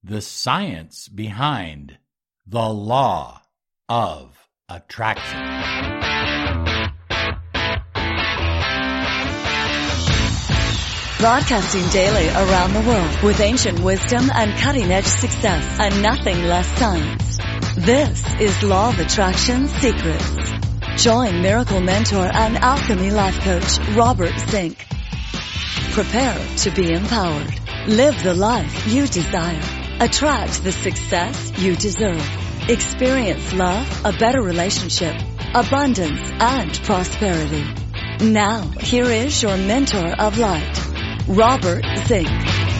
the science behind the law of attraction. Broadcasting daily around the world with ancient wisdom and cutting-edge success and nothing less science. This is Law of Attraction Secrets. Join Miracle Mentor and Alchemy Life Coach Robert Zink. Prepare to be empowered. Live the life you desire. Attract the success you deserve. Experience love, a better relationship, abundance, and prosperity. Now, here is your mentor of light, Robert Zink.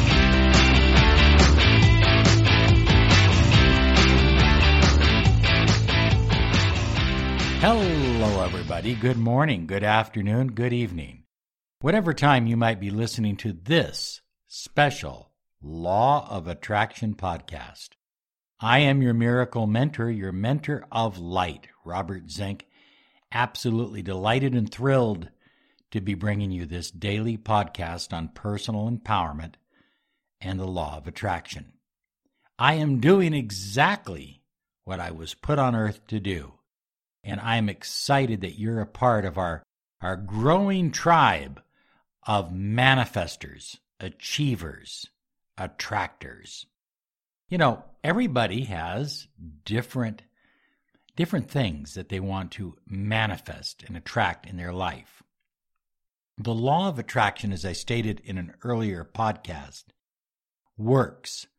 Hello, everybody. Good morning, good afternoon, good evening. Whatever time you might be listening to this special Law of Attraction podcast. I am your miracle mentor, your mentor of light, Robert Zink. Absolutely delighted and thrilled to be bringing you this daily podcast on personal empowerment and the law of attraction. I am doing exactly what I was put on earth to do, and I am excited that you're a part of our growing tribe of manifestors, achievers, attractors. You know, everybody has different things that they want to manifest and attract in their life. The law of attraction, as I stated in an earlier podcast, works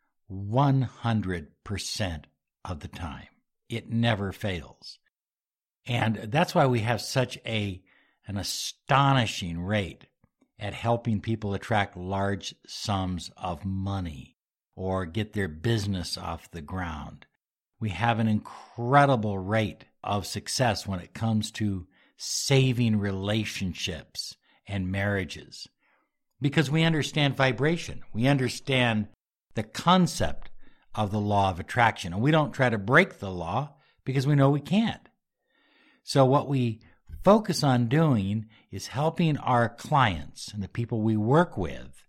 100% of the time. It never fails. And that's why we have such an astonishing rate at helping people attract large sums of money or get their business off the ground. We have an incredible rate of success when it comes to saving relationships and marriages, because we understand vibration. We understand the concept of the law of attraction, and we don't try to break the law because we know we can't. So what we focus on doing is helping our clients and the people we work with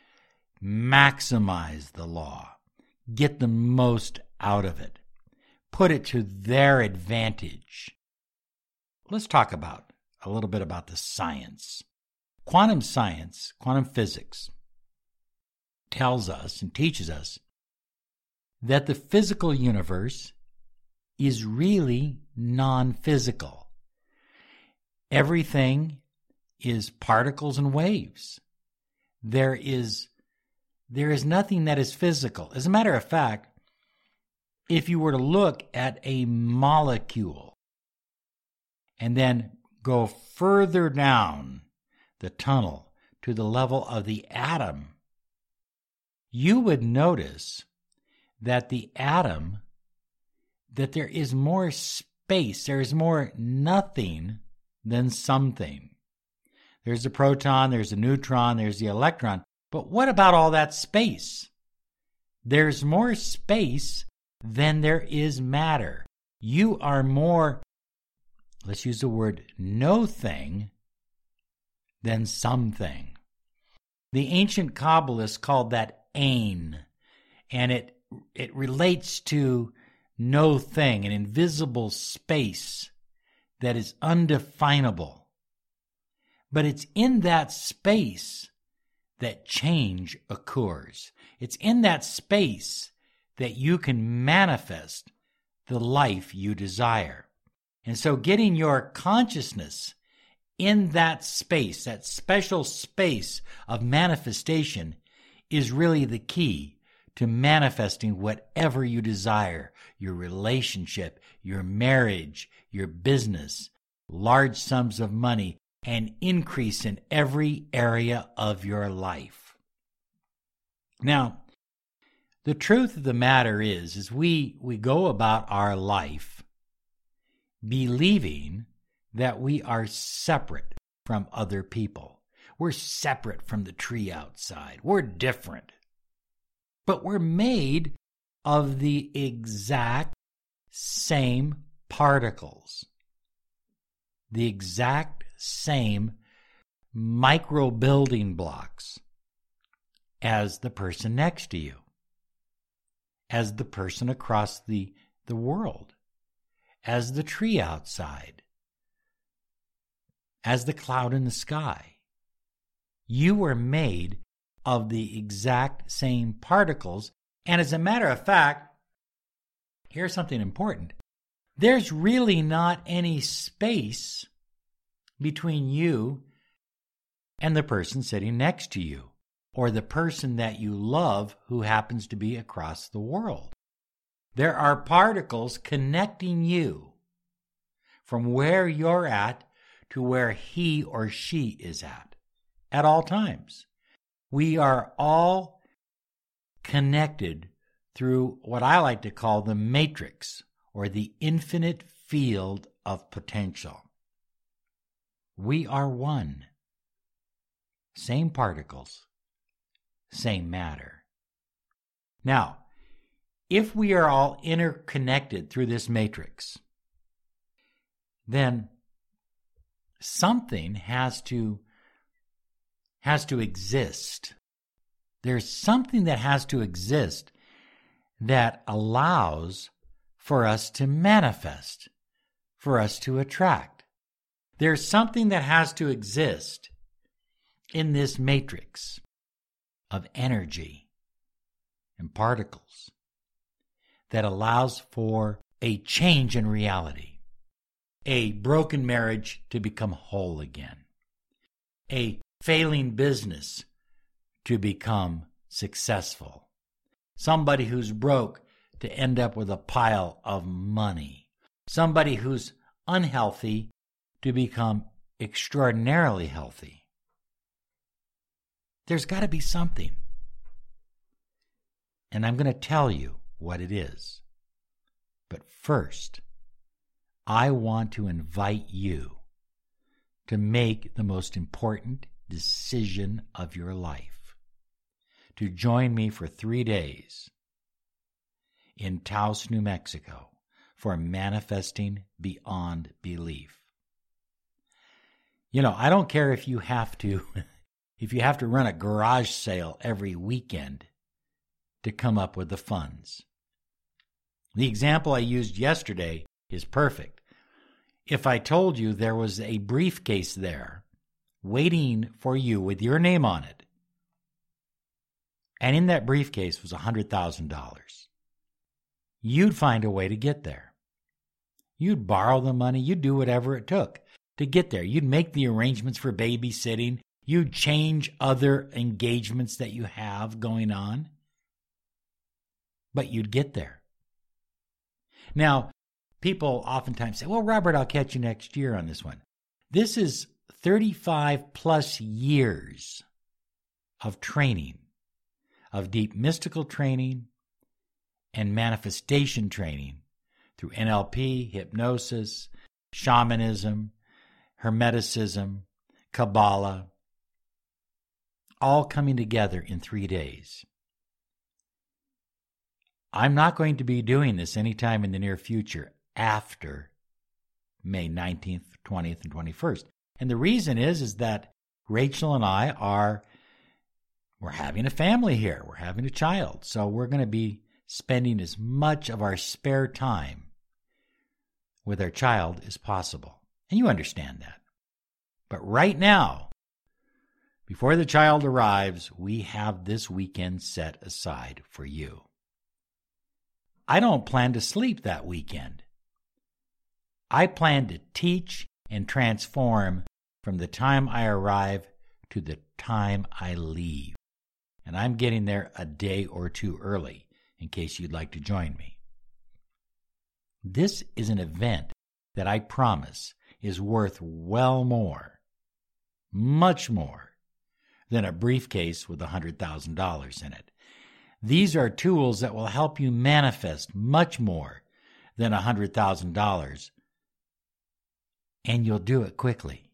maximize the law, get the most out of it, put it to their advantage. Let's talk about a little bit about the science. Quantum science, quantum physics, tells us and teaches us that the physical universe is really non-physical. Everything is particles and waves. There is nothing that is physical. As a matter of fact, if you were to look at a molecule and then go further down the tunnel to the level of the atom, you would notice that the atom, that there is more space, there is more nothing than something. There's the proton, there's the neutron, there's the electron. But what about all that space? There's more space than there is matter. You are more, let's use the word no thing, than something. The ancient Kabbalists called that Ein, and it relates to no thing, an invisible space that is undefinable. But it's in that space that change occurs. It's in that space that you can manifest the life you desire. And so getting your consciousness in that space, that special space of manifestation, is really the key to manifesting whatever you desire, your relationship, your marriage, your business, large sums of money, and increase in every area of your life. Now, the truth of the matter is we go about our life believing that we are separate from other people. We're separate from the tree outside. We're different. But we're made of the exact same particles, the exact same micro building blocks as the person next to you. as the person across the world, as the tree outside, as the cloud in the sky. You were made of the exact same particles. And as a matter of fact, here's something important. There's really not any space between you and the person sitting next to you, or the person that you love who happens to be across the world. There are particles connecting you from where you're at to where he or she is at all times. We are all connected through what I like to call the matrix, or the infinite field of potential. We are one. Same particles, same matter. Now, if we are all interconnected through this matrix, then something has to exist. There's something that has to exist that allows for us to manifest, for us to attract. There's something that has to exist in this matrix of energy and particles that allows for a change in reality, a broken marriage to become whole again, a failing business to become successful, somebody who's broke to end up with a pile of money, somebody who's unhealthy to become extraordinarily healthy. There's got to be something. And I'm going to tell you what it is. But first, I want to invite you to make the most important decision of your life, to join me for 3 days in Taos, New Mexico, for Manifesting Beyond Belief. You know, I don't care if you have to run a garage sale every weekend to come up with the funds. The example I used yesterday is perfect. If I told you there was a briefcase there waiting for you with your name on it, and in that briefcase was $100,000, you'd find a way to get there. You'd borrow the money. You'd do whatever it took to get there. You'd make the arrangements for babysitting. You'd change other engagements that you have going on. But you'd get there. Now, people oftentimes say, well, Robert, I'll catch you next year on this one. This is 35 plus years of training, of deep mystical training and manifestation training through NLP, hypnosis, shamanism, Hermeticism, Kabbalah, all coming together in 3 days. I'm not going to be doing this anytime in the near future after May 19th, 20th, and 21st. And the reason is that Rachel and I we're having a family here. We're having a child. So we're going to be spending as much of our spare time with our child as possible. And you understand that. But right now, before the child arrives, we have this weekend set aside for you. I don't plan to sleep that weekend. I plan to teach and transform from the time I arrive to the time I leave. And I'm getting there a day or two early, in case you'd like to join me. This is an event that I promise is worth well more, much more, than a briefcase with $100,000 in it. These are tools that will help you manifest much more than $100,000, and you'll do it quickly.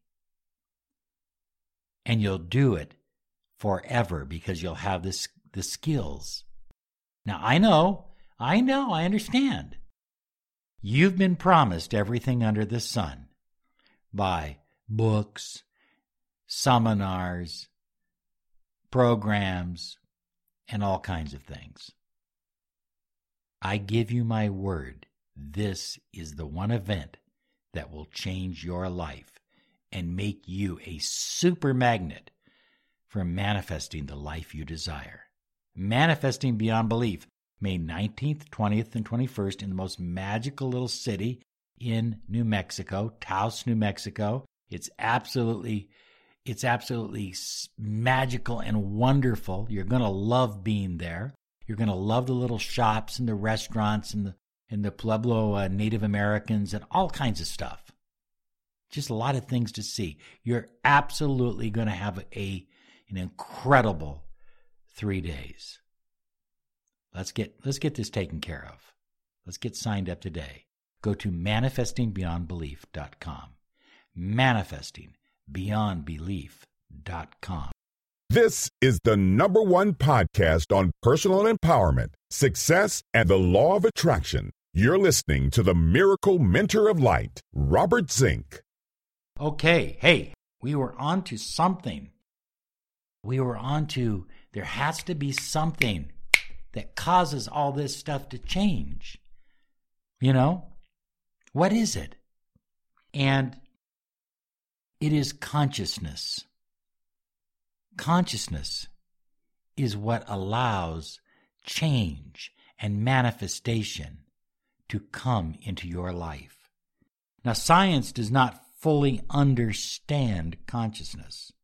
And you'll do it forever because you'll have the skills. Now, I understand. You've been promised everything under the sun by books, seminars, programs, and all kinds of things. I give you my word, this is the one event that will change your life and make you a super magnet for manifesting the life you desire. Manifesting Beyond Belief, May 19th, 20th, and 21st in the most magical little city in New Mexico, Taos, New Mexico. It's absolutely magical and wonderful. You're going to love being there. You're going to love the little shops and the restaurants and the Pueblo Native Americans and all kinds of stuff. Just a lot of things to see. You're absolutely going to have an incredible 3 days. Let's get this taken care of. Let's get signed up today. Go to manifestingbeyondbelief.com. Manifestingbeyondbelief.com. This is the #1 podcast on personal empowerment, success, and the law of attraction. You're listening to the Miracle Mentor of Light, Robert Zink. Okay, hey, we were on to something. There has to be something that causes all this stuff to change. You know? What is it? And it is consciousness. Consciousness is what allows change and manifestation to come into your life. Now, science does not fully understand consciousness,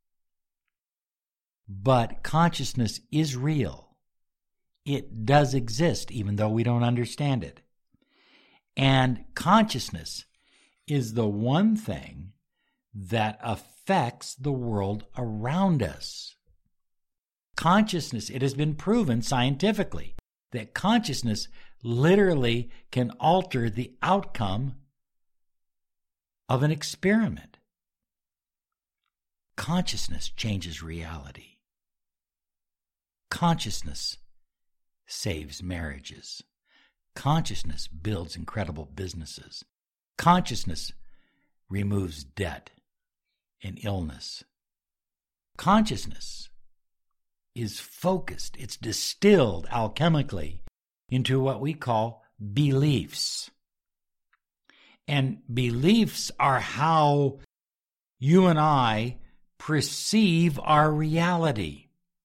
but consciousness is real. It does exist, even though we don't understand it. And consciousness is the one thing that affects the world around us. Consciousness, it has been proven scientifically that consciousness literally can alter the outcome of an experiment. Consciousness changes reality. Consciousness saves marriages. Consciousness builds incredible businesses. Consciousness removes debt and illness. Consciousness is focused, it's distilled alchemically into what we call beliefs. And beliefs are how you and I perceive our reality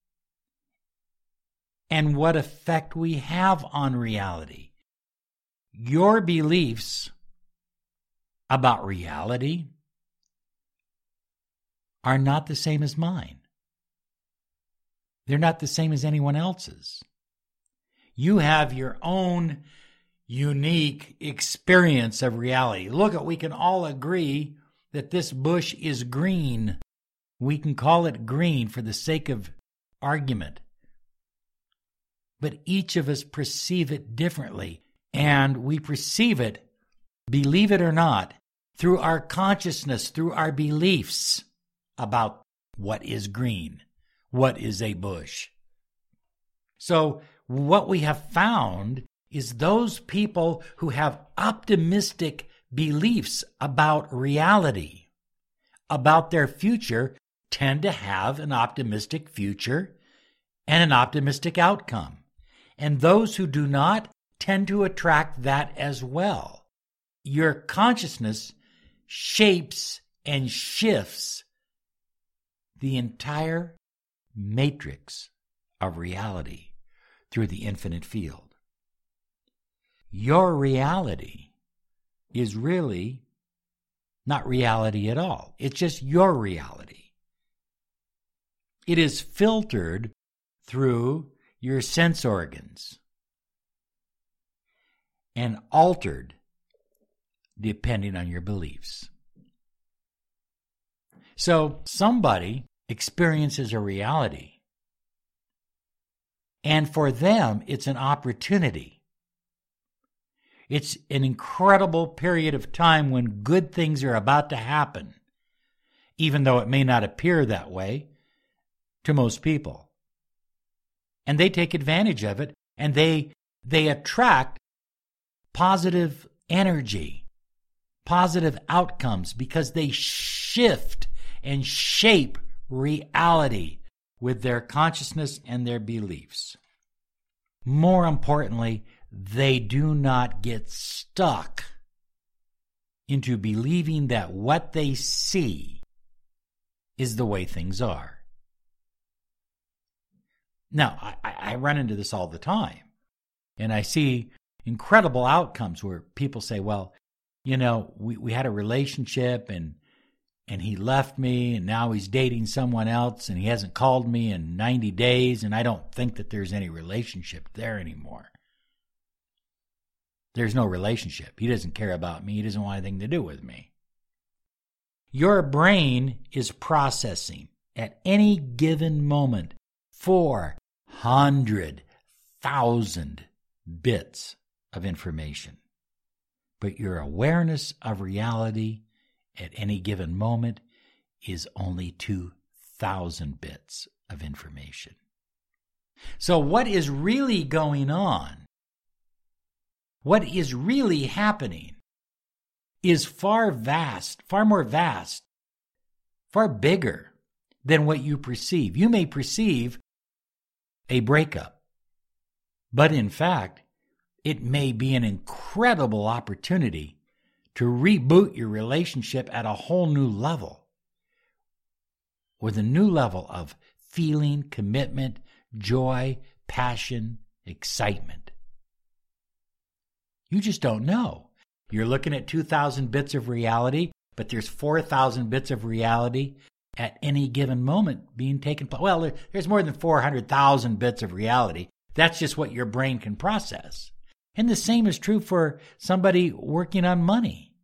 and what effect we have on reality. Your beliefs about reality are not the same as mine. They're not the same as anyone else's. You have your own unique experience of reality. Look, we can all agree that this bush is green. We can call it green for the sake of argument. But each of us perceive it differently, and we perceive it, believe it or not, through our consciousness, through our beliefs about what is green, what is a bush. So what we have found is those people who have optimistic beliefs about reality, about their future, tend to have an optimistic future and an optimistic outcome. And those who do not tend to attract that as well. Your consciousness shapes and shifts the entire matrix of reality through the infinite field. Your reality is really not reality at all. It's just your reality. It is filtered through your sense organs and altered depending on your beliefs. So somebody experiences a reality, and for them it's an opportunity. It's an incredible period of time when good things are about to happen, even though it may not appear that way to most people. And they take advantage of it, and they attract positive energy, positive outcomes, because they shift and shape reality with their consciousness and their beliefs. More importantly, they do not get stuck into believing that what they see is the way things are. Now, I run into this all the time, and I see incredible outcomes where people say, well, you know, we had a relationship and he left me and now he's dating someone else and he hasn't called me in 90 days and I don't think that there's any relationship there anymore. There's no relationship. He doesn't care about me. He doesn't want anything to do with me. Your brain is processing at any given moment 400,000 bits of information. But your awareness of reality at any given moment is only 2,000 bits of information. So what is really going on, what is really happening, is far more vast, far bigger than what you perceive. You may perceive a breakup, but in fact, it may be an incredible opportunity to reboot your relationship at a whole new level, with a new level of feeling, commitment, joy, passion, excitement. You just don't know. You're looking at 2,000 bits of reality, but there's 4,000 bits of reality at any given moment being taken place. Well, there's more than 400,000 bits of reality. That's just what your brain can process. And the same is true for somebody working on money,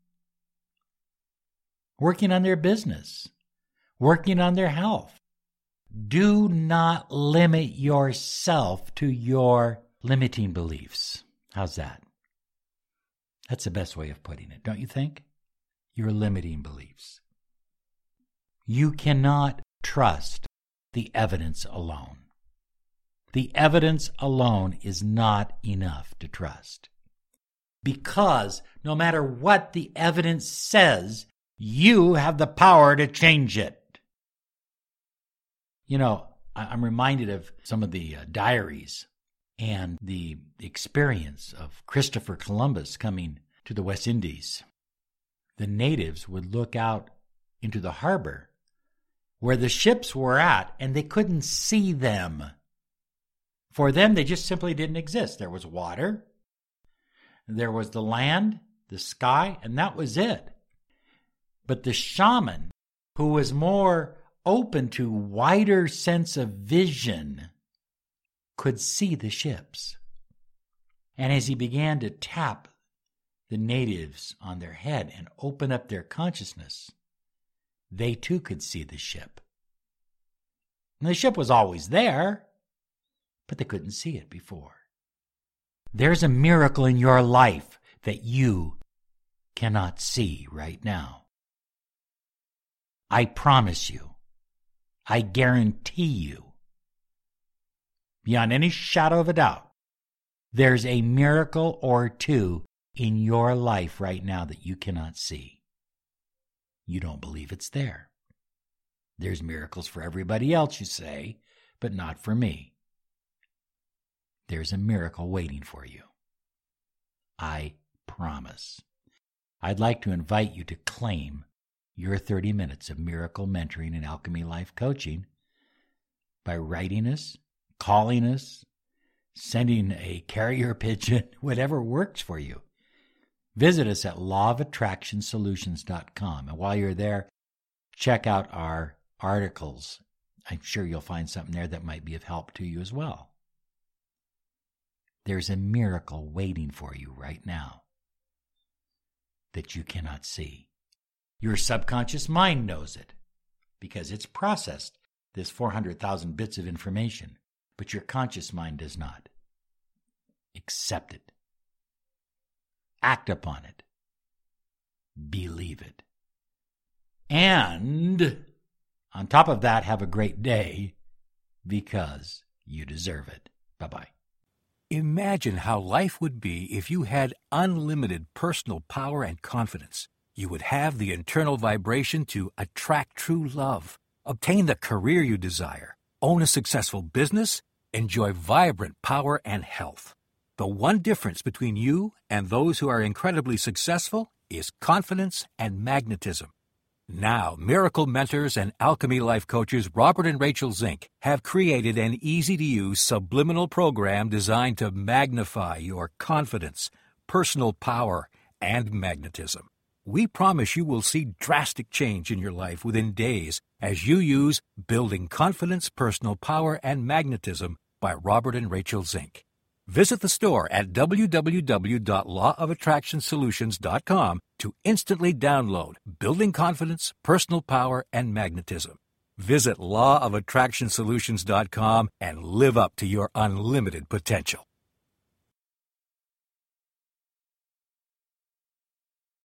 working on their business, working on their health. Do not limit yourself to your limiting beliefs. How's that? That's the best way of putting it, don't you think? Your limiting beliefs. You cannot trust the evidence alone. The evidence alone is not enough to trust. Because no matter what the evidence says, you have the power to change it. You know, I'm reminded of some of the diaries and the experience of Christopher Columbus coming to the West Indies. The natives would look out into the harbor where the ships were at, and they couldn't see them. For them, they just simply didn't exist. There was water, there was the land, the sky, and that was it. But the shaman, who was more open to wider sense of vision, could see the ships. And as he began to tap the natives on their head and open up their consciousness, they too could see the ship. And the ship was always there, but they couldn't see it before. There's a miracle in your life that you cannot see right now. I promise you, I guarantee you, beyond any shadow of a doubt, there's a miracle or two in your life right now that you cannot see. You don't believe it's there. There's miracles for everybody else, you say, but not for me. There's a miracle waiting for you. I promise. I'd like to invite you to claim your 30 minutes of miracle mentoring and alchemy life coaching by writing us, calling us, sending a carrier pigeon, whatever works for you. Visit us at lawofattractionsolutions.com. And while you're there, check out our articles. I'm sure you'll find something there that might be of help to you as well. There's a miracle waiting for you right now that you cannot see. Your subconscious mind knows it because it's processed this 400,000 bits of information, but your conscious mind does not. Accept it. Act upon it. Believe it. And on top of that, have a great day because you deserve it. Bye-bye. Imagine how life would be if you had unlimited personal power and confidence. You would have the internal vibration to attract true love, obtain the career you desire, own a successful business, enjoy vibrant power and health. The one difference between you and those who are incredibly successful is confidence and magnetism. Now, Miracle Mentors and Alchemy Life Coaches Robert and Rachel Zink have created an easy-to-use subliminal program designed to magnify your confidence, personal power, and magnetism. We promise you will see drastic change in your life within days as you use Building Confidence, Personal Power, and Magnetism by Robert and Rachel Zink. Visit the store at www.lawofattractionsolutions.com to instantly download Building Confidence, Personal Power, and Magnetism. Visit lawofattractionsolutions.com and live up to your unlimited potential.